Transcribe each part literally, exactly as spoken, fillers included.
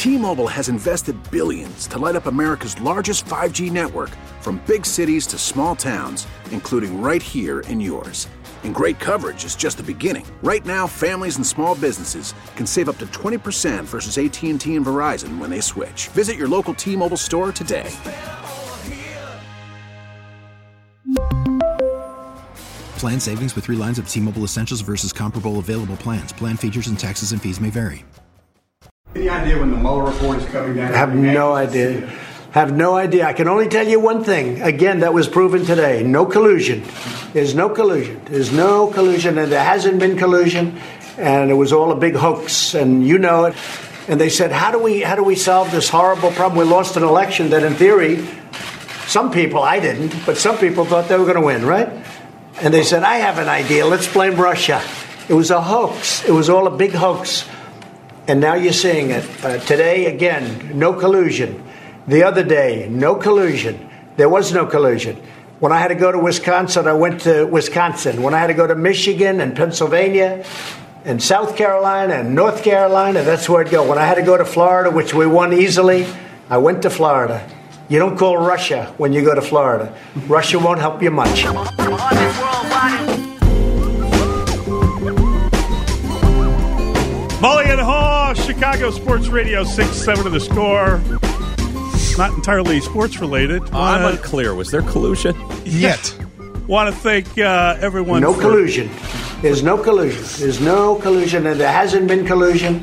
T-Mobile has invested billions to light up America's largest five G network, from big cities to small towns, including right here in yours. And great coverage is just the beginning. Right now, families and small businesses can save up to twenty percent versus A T and T and Verizon when they switch. Visit your local T-Mobile store today. Plan savings with three lines of T-Mobile Essentials versus comparable available plans. Plan features and taxes and fees may vary. Any idea when the Mueller report is coming down? I have no idea. Have no idea. I can only tell you one thing. Again, that was proven today. No collusion. There's no collusion. There's no collusion, and there hasn't been collusion, and it was all a big hoax, and you know it. And they said, how do we how do we solve this horrible problem? We lost an election that, in theory, some people, I didn't, but some people thought they were going to win, right? And they said, I have an idea. Let's blame Russia. It was a hoax. It was all a big hoax. And now you're seeing it. Uh, today, again, no collusion. The other day, no collusion. There was no collusion. When I had to go to Wisconsin, I went to Wisconsin. When I had to go to Michigan and Pennsylvania and South Carolina and North Carolina, that's where I'd go. When I had to go to Florida, which we won easily, I went to Florida. You don't call Russia when you go to Florida. Russia won't help you much. Mully and Haw, Chicago Sports Radio, six seven of the Score. Not entirely sports related. Uh, I'm unclear. Was there collusion? Yet. Want to thank uh, everyone. No for- collusion. There's no collusion. There's no collusion, and there hasn't been collusion.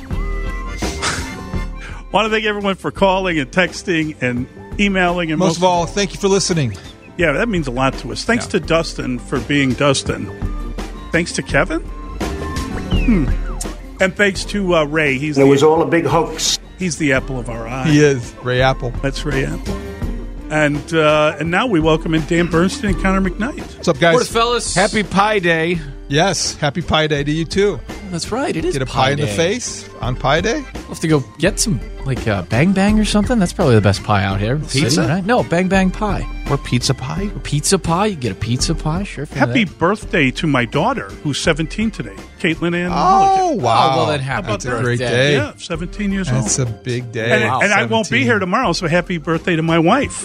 Want to thank everyone for calling and texting and emailing. And most, most of all, thank you for listening. Yeah, that means a lot to us. Thanks yeah. to Dustin for being Dustin. Thanks to Kevin. Hmm. And thanks to uh, Ray. He's it the, was all a big hoax. He's the apple of our eye. He is. Ray Apple. That's Ray Apple. And uh, and now we welcome in Dan Bernstein and Connor McKnight. What's up, guys? Morning, fellas. Happy Pie Day. Yes, happy Pie Day to you, too. That's right. It is Get a pie pie in day. the face on Pie Day? We'll have to go get some, like, uh, Bang Bang or something. That's probably the best pie out here. Pizza? City, right? No, Bang Bang pie. Or pizza pie? Or pizza pie. You get a pizza pie, sure. Happy birthday to my daughter, who's seventeen today, Caitlin Ann Oh, Mulligan. wow. Oh, well, then happy That's birthday. a great day. Yeah, seventeen years That's old. a big day. And, Wow, and I won't be seventeen. here tomorrow, so happy birthday to my wife.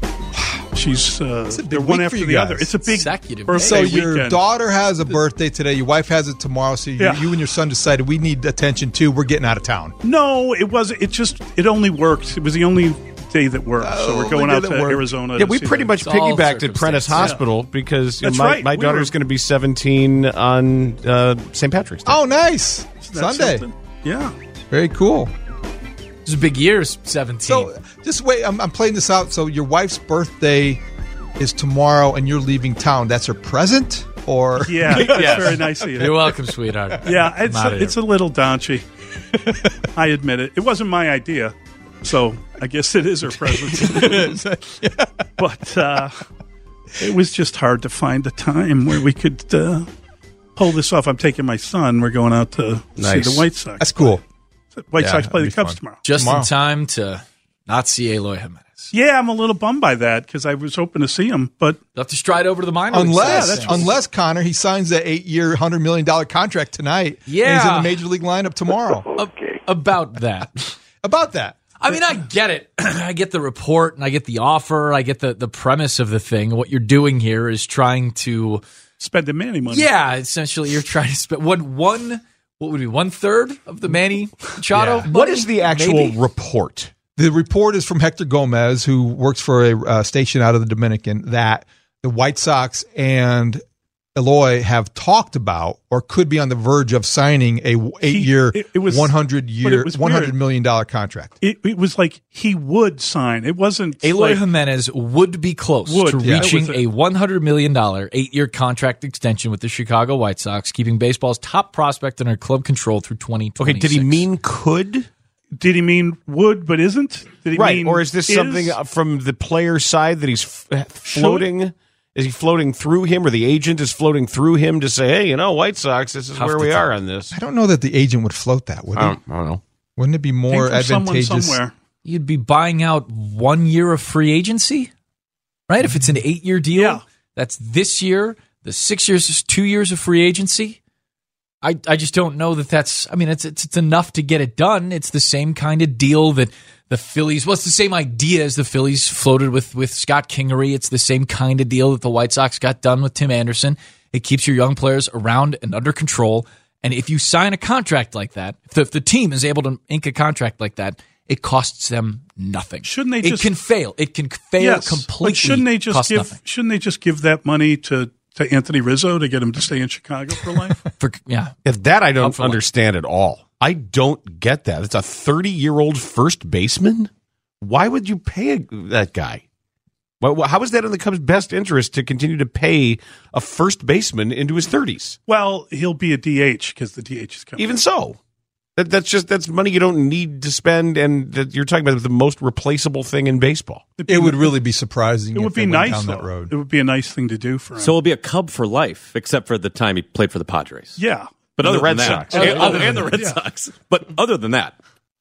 She's uh, It's a big they're one week after for you the guys. other. It's a big Consecutive birthday So your weekend. daughter has a birthday today. Your wife has it tomorrow. So you, Yeah. you and your son decided we need attention, too. We're getting out of town. No, it wasn't. It just it only worked. It was the only day that worked. Oh, so we're going the out day to that worked. Arizona. Yeah, to we see pretty them. much It's all piggybacked at Prentice circumstance. Hospital because That's my, right. my We daughter's were- going to be seventeen on uh, Saint Patrick's Day. Oh, nice. Isn't that Sunday. something? Yeah. Very cool. This is big years, seventeen. So just wait. I'm, I'm playing this out. So your wife's birthday is tomorrow, and you're leaving town. That's her present, or Yeah, that's very nice of you. You're welcome, sweetheart. Yeah, it's I'm outta a, here. it's a little daunchy. I admit it. It wasn't my idea, so I guess it is her presence. But uh, it was just hard to find a time where we could uh, pull this off. I'm taking my son. We're going out to Nice. see the White Sox. That's cool. White Yeah, Sox play that'd the be Cubs fun. tomorrow. Just Tomorrow. in time to not see Eloy Jimenez. Yeah, I'm a little bummed by that because I was hoping to see him, but You'll have to stride over to the minor leagues. Unless, Yeah, that's- unless Connor, he signs that eight-year, one hundred million dollars contract tonight. Yeah. and he's in the major league lineup tomorrow. Ab- about that. About that. I mean, I get it. I get the report and I get the offer. I get the, the premise of the thing. What you're doing here is trying to, spend the Manny money. yeah, essentially you're trying to spend one, one what would be one third of the Manny Machado? Yeah. What money, is the actual maybe? report? The report is from Hector Gomez, who works for a uh, station out of the Dominican, that the White Sox and Eloy have talked about or could be on the verge of signing a eight-year, it- it was- one hundred but year, it was one hundred weird. million dollars contract. It, it was like he would sign. It wasn't Eloy like, Jimenez would be close Would, to yeah. reaching It was a a- one hundred million dollars eight-year contract extension with the Chicago White Sox, keeping baseball's top prospect under club control through twenty Okay, twenty-six. did he mean could? Did he mean would but isn't? Did he Right, mean or is this something from the player's side that he's f- floating? Is he floating through him, or the agent is floating through him to say, "Hey, you know, White Sox, this is Tough where to we tell. are on this"? I don't know that the agent would float that, would he? I don't, I don't know. Wouldn't it be Came more from someone advantageous? somewhere? You'd be buying out one year of free agency, right? If it's an eight-year deal, Yeah. that's this year. The six years is two years of free agency. I, I just don't know that that's, I mean, it's, it's it's enough to get it done. It's the same kind of deal that the Phillies, well, it's the same idea as the Phillies floated with, with Scott Kingery. It's the same kind of deal that the White Sox got done with Tim Anderson. It keeps your young players around and under control. And if you sign a contract like that, if the, if the team is able to ink a contract like that, it costs them nothing. Shouldn't they it just, can fail. It can fail yes, completely. But shouldn't they just cost give nothing. shouldn't they just give that money to to Anthony Rizzo to get him to stay in Chicago for life? For, yeah. If that I don't for understand at all. I don't get that. It's a thirty-year-old first baseman? Why would you pay a, that guy? Well, how is that in the Cubs' best interest to continue to pay a first baseman into his thirties? Well, he'll be a D H because the D H is coming. Even so. That, that's just that's money you don't need to spend, and that you're talking about the most replaceable thing in baseball. It would really be surprising. It if would be they went nice down that though. road. It would be a nice thing to do for him. So he'll be a Cub for life, except for the time he played for the Padres. Yeah. But And other the Red than that, Sox. and, Other- oh, other and the than- Red yeah. Sox. But other than that,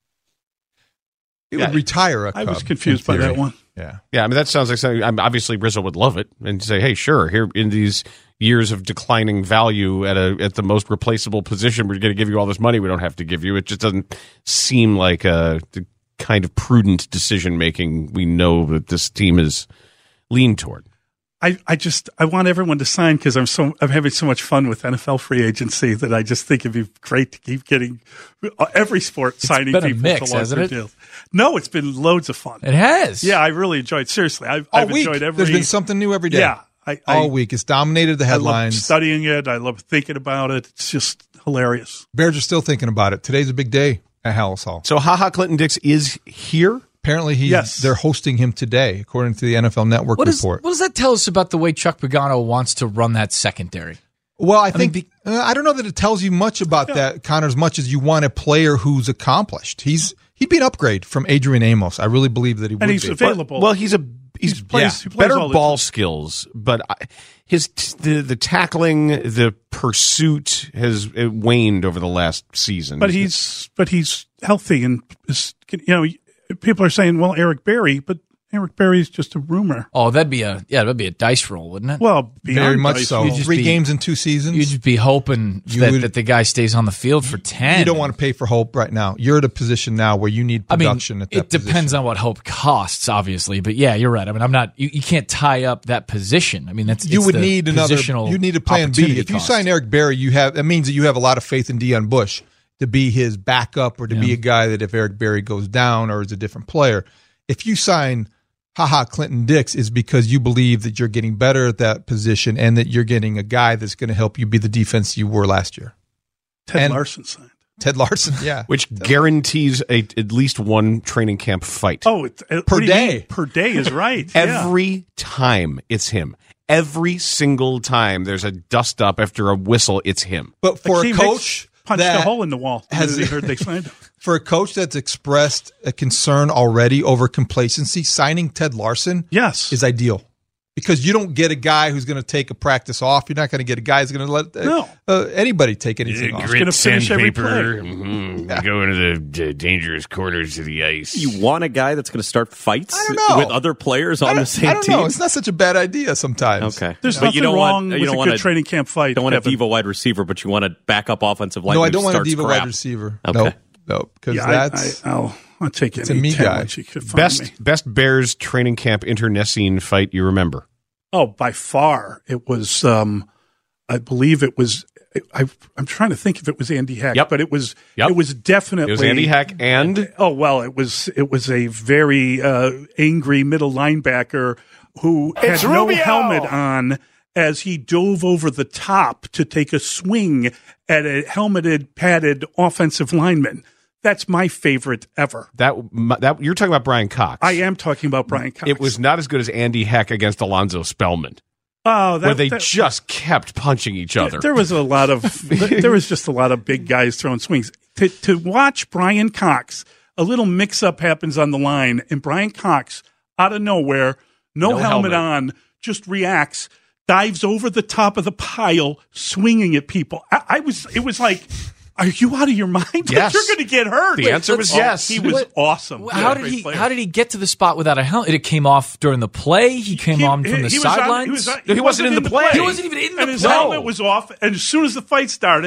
It Yeah. would retire a I Cub. was confused in by that theory. one. Yeah. Yeah, I mean that sounds like something. I'm obviously Rizzo would love it and say, "Hey, sure, here in these years of declining value at a at the most replaceable position, we're going to give you all this money. We don't have to give you." It just doesn't seem like a the kind of prudent decision making we know that this team is lean toward. I, I just I want everyone to sign because I'm so I'm having so much fun with N F L free agency that I just think it'd be great to keep getting every sport signing been a people mix, to hasn't long-term it? deals. No, it's been loads of fun. It has. Yeah, I really enjoyed. Seriously, I've, All I've week. enjoyed every. There's been something new every day. Yeah, I, I, All week. It's dominated the I love headlines. studying it. I love thinking about it. It's just hilarious. Bears are still thinking about it. Today's a big day at Hallis Hall. So, haha, Clinton Dix is here. Apparently, he's, Yes. they're hosting him today, according to the N F L Network What, is, report. what does that tell us about the way Chuck Pagano wants to run that secondary? Well, I I think mean, uh, I don't know that it tells you much about that, Connor, as much as you want a player who's accomplished. He's he'd be an upgrade from Adrian Amos. I really believe that he would And he's be. available. Well, he's a he's He plays- yeah, he plays better all the ball time. skills, but I, his the the tackling, the pursuit has uh, waned over the last season. But he's but he's healthy and is, you know people are saying, well, Eric Berry, but Eric Berry's just a rumor. Oh, that'd be a yeah, that'd be a dice roll, wouldn't it? Well, Very beyond much dice so. roll. just Three be- games in two seasons. You'd just be hoping You that, would- that the guy stays on the field for ten. You don't want to pay for Hope right now. You're at a position now where you need I mean, production at that it depends position. on what Hope costs, obviously. But yeah, you're right. I mean, I'm not. You, you can't tie up that position. I mean, that's You it's would the need another. positional You need a plan B. opportunity If you cost. sign Eric Berry, you have that means that you have a lot of faith in Deion Bush to be his backup or to be Yeah. a guy that if Eric Berry goes down or is a different player. If you sign haha Clinton Dix, is because you believe that you're getting better at that position and that you're getting a guy that's going to help you be the defense you were last year. Ted and- Larson signed. Ted Larson, yeah. which guarantees a at least one training camp fight. Oh, it, uh, Per what do you day. mean? Per day is right. Yeah. Every time it's him. Every single time there's a dust up after a whistle, it's him. But for a Hakeem coach Hicks punched that a hole in the wall has- as he heard they signed him. for a coach that's expressed a concern already over complacency, signing Ted Larson Yes. is ideal. Because you don't get a guy who's going to take a practice off. You're not going to get a guy who's going to let uh, No. uh, anybody take anything off. gonna finish every play. Mm-hmm. Go into the uh, dangerous corners of the ice. you want a guy that's going to start fights I don't know. with other players I on don't, the same I don't team? know. It's not such a bad idea sometimes. Okay. There's But nothing you don't wrong want, with you don't a want good training camp fight. You don't want a Kevin. diva wide receiver, but you want a backup offensive line No, who I don't want a starts diva crap. wide receiver. Okay. Nope. Nope. Because Yeah, I, that's. I, I'll, I'll take It's a any me guy. talent you could find Best me. best Bears training camp internecine fight you remember? Oh, by far, it was. Um, I believe it was. I, I'm trying to think if it was Andy Heck, Yep. but it was. Yep. It was definitely It was Andy Heck and Oh well, it was. It was a very uh, angry middle linebacker who It's had no Rubio! helmet on as he dove over the top to take a swing at a helmeted, padded offensive lineman. That's my favorite ever. that that you're talking about Brian Cox. I am talking about Brian Cox. It was not as good as Andy Heck against Alonzo Spellman, oh, that, where they that- just kept punching each other. There was a lot of there was just a lot of big guys throwing swings. To to watch Brian Cox, a little mix up happens on the line, and Brian Cox out of nowhere, no, No helmet, helmet. on, just reacts, dives over the top of the pile, swinging at people. I, I was it was like, are you out of your mind? Yes. You're going to get hurt. The answer was Oh, yes. He was What- awesome. How Yeah, did great he? player. How did he get to the spot without a helmet? It came off during the play. He came He- on from the he was on- sidelines. he was on- He wasn't in the play. He wasn't even in the and his play. helmet was off. And as soon as the fight started,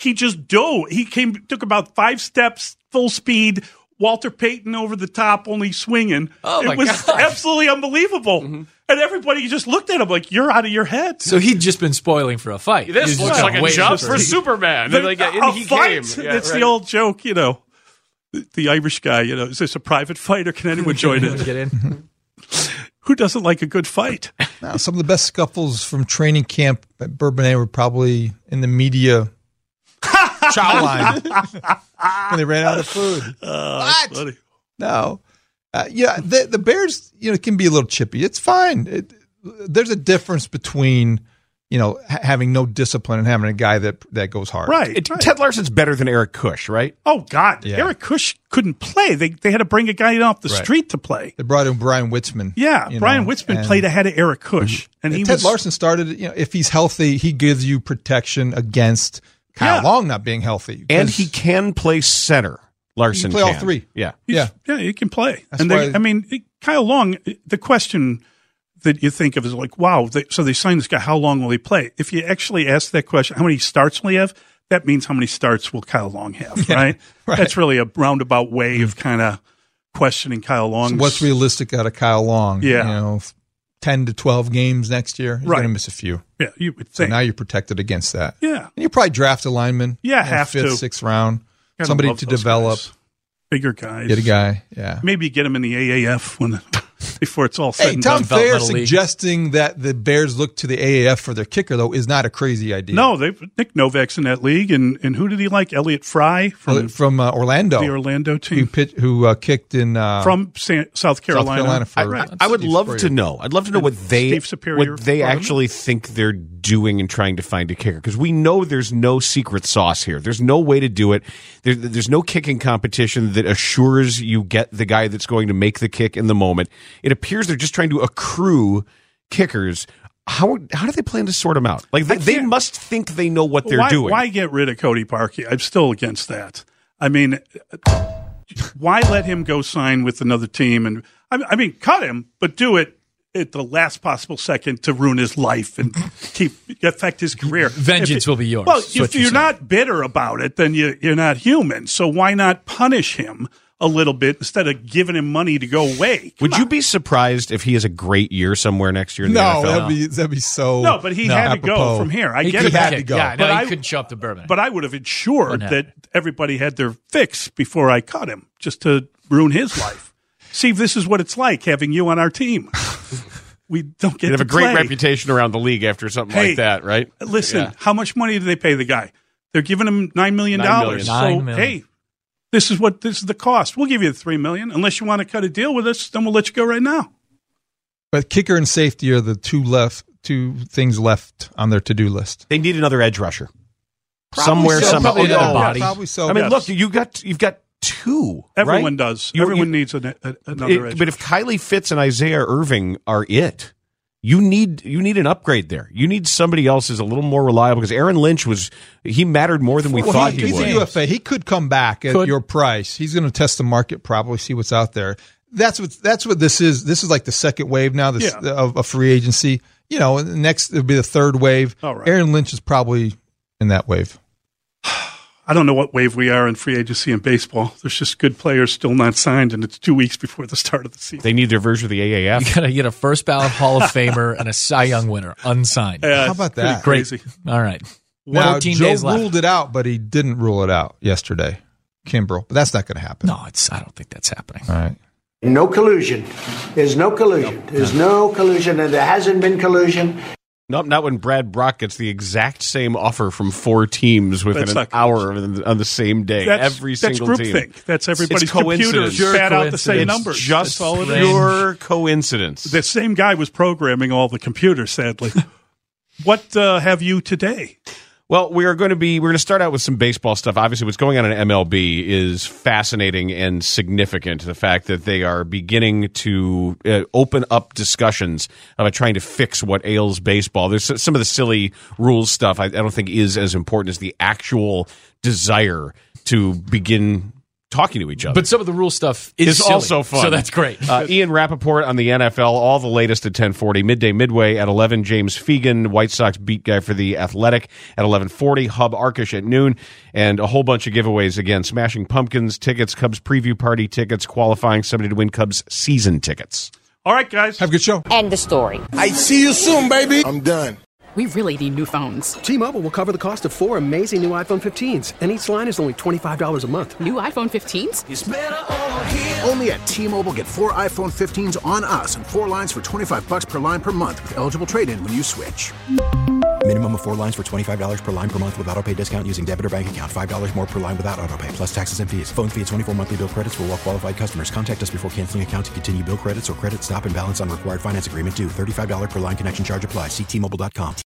he just dove. He came, took about five steps, full speed. Walter Payton over the top, only swinging. Oh my it was God. absolutely unbelievable. Mm-hmm. And everybody just looked at him like, you're out of your head. So he'd just been spoiling for a fight. This He was looks just like a waiting jump for for it. Superman. The, like, a, and a he fight. came. Yeah, it's right. the old joke, you know. The, the Irish guy, you know, is this a private fight or can anyone join in? Get in. Who doesn't like a good fight? Now, some of the best scuffles from training camp at Bourbonnais were probably in the media chow line when they ran out of food. Uh, what? Funny. No. Uh, yeah, the, the Bears, you know, can be a little chippy. It's fine. It, there's a difference between, you know, ha- having no discipline and having a guy that that goes hard. Right, It- right. Ted Larson's better than Eric Kush, right? Oh, God. Yeah. Eric Kush couldn't play. They they had to bring a guy in off the Right. street to play. They brought in Brian Witzman. Yeah, you Brian know, Witzman and- played ahead of Eric Kush. And he Ted was, Larson started, you know, if he's healthy, he gives you protection against Kyle Yeah. Long not being healthy. And 'Cause he can play center. Larson He can play all can. three. Yeah. He's- Yeah. yeah, he can play. That's and they, why- I mean, Kyle Long. The question that you think of is like, wow. They, so they signed this guy. How long will he play? If you actually ask that question, how many starts will he have? That means how many starts will Kyle Long have? Yeah, right? right. That's really a roundabout way of kind of questioning Kyle Long. So what's realistic out of Kyle Long? Yeah. You know, ten to twelve games next year. He's Right. going to miss a few. Yeah, you would So think. now you're protected against that. yeah, And you probably draft a lineman. Yeah, you know, have fifth, to. sixth round. Gotta Somebody love to those develop. guys. Bigger guys. Get a guy. Yeah. Maybe get him in the A A F when before it's all said Hey, and Tom done. Felt Thayer Metal League. suggesting that the Bears look to the A A F for their kicker, though, is not a crazy idea. No, they Nick Novak's in that league, and and who did he like? Elliot Fry from From uh, Orlando, the Orlando who, team. pitch, who uh, kicked in uh, from San, South Carolina. Carolina for- I, Right. I would Steve love Spurrier. to know. I'd love to know what they Steve Superior what they brought him actually think they're doing in trying to find a kicker, because we know there's no secret sauce here. There's no way to do it. There, there's no kicking competition that assures you get the guy that's going to make the kick in the moment. It appears they're just trying to accrue kickers. How how do they plan to sort them out? Like they, I they can't- must think they know what they're why, doing. Why get rid of Cody Parkey? I'm still against that. I mean, why let him go sign with another team? And I, I mean, cut him, but do it at the last possible second to ruin his life and keep affect his career. Vengeance If- will be yours. Well, is what if you're you're saying. not bitter about it, then you, you're not human. So why not punish him a little bit instead of giving him money to go away? Would you be surprised if he has a great year somewhere next year in the N no, F L? that'd be that'd be so. No, but he no, had to go apropos. from here. I He get could it. had to kick. go. Yeah, But no, I- he couldn't show up to Bourbon. But I would have ensured Wouldn't that happen. everybody had their fix before I cut him, just to ruin his life. Steve, this is what it's like having you on our team. We don't get You'd have to a great play. reputation around the league after something Hey, like that, right? Listen, Yeah. how much money do they pay the guy? They're giving him nine million Nine dollars. million. So Nine million. hey, this is what this is the cost. We'll give you the three million. Unless you want to cut a deal with us, then we'll let you go right now. But kicker and safety are the two left, two things left on their to do list. They need another edge rusher. Probably Somewhere, so. some Probably oh, another no. body. Probably so. I mean, Yes. look, you got you've got two. Everyone right? does. You- Everyone you- needs a, a, another It- edge. but if Kylie Fitz and Isaiah Irving are it, you need you need an upgrade there. You need somebody else who's a little more reliable, because Aaron Lynch was he mattered more than we Well, thought he, he, he's would. a U F A. He could come back at Could. your price. He's going to test the market, probably see what's out there. That's what that's what this is. This is like the second wave now this, Yeah. of, of free agency. You know, next it'll be the third wave. All right. Aaron Lynch is probably in that wave. I don't know what wave we are in free agency in baseball. There's just good players still not signed, and it's two weeks before the start of the season. They need their version of the A A F. You gotta get a first ballot Hall of Famer and a Cy Young winner unsigned. Uh, How about pretty that? Crazy. All right. Now, fourteen Joe days left. ruled it out, but he didn't rule it out yesterday. Kimbrel, but that's not going to happen. No, it's. I don't think that's happening. All right. No collusion. There's no collusion. There's no collusion, and there hasn't been collusion. Nope, not when Brad Brock gets the exact same offer from four teams within That's an not hour on the same day. That's, Every that's single team. groupthink. That's everybody's It's coincidence. computers Pure spat out the same coincidence. numbers. It's just that's all it is. pure coincidence. The same guy was programming all the computers, sadly. What uh, have you today? Well, we are going to be we're going to start out with some baseball stuff. Obviously, what's going on in M L B is fascinating and significant. The fact that they are beginning to uh, open up discussions about trying to fix what ails baseball. There's some of the silly rules stuff I, I don't think is as important as the actual desire to begin talking to each other. But some of the rule stuff is It's silly, also fun. so that's great. Uh, Ian Rappaport on the N F L, all the latest at ten forty. Midday Midway at eleven. James Fegan, White Sox beat guy for The Athletic at eleven forty. Hub Arkish at noon. And a whole bunch of giveaways again. Smashing Pumpkins tickets, Cubs preview party tickets, qualifying somebody to win Cubs season tickets. All right, guys. Have a good show. End the story. I see you soon, baby. I'm done. We really need new phones. T-Mobile will cover the cost of four amazing new iPhone fifteens, and each line is only twenty-five dollars a month. New iPhone fifteens? It's better over here. Only at T-Mobile, get four iPhone fifteens on us and four lines for twenty-five bucks per line per month with eligible trade-in when you switch. Minimum of four lines for twenty-five dollars per line per month with autopay discount using debit or bank account. five dollars more per line without autopay, plus taxes and fees. Phone fee at twenty-four monthly bill credits for well-qualified customers. Contact us before canceling account to continue bill credits or credit stop and balance on required finance agreement due. thirty-five dollars per line connection charge applies. See T Mobile dot com.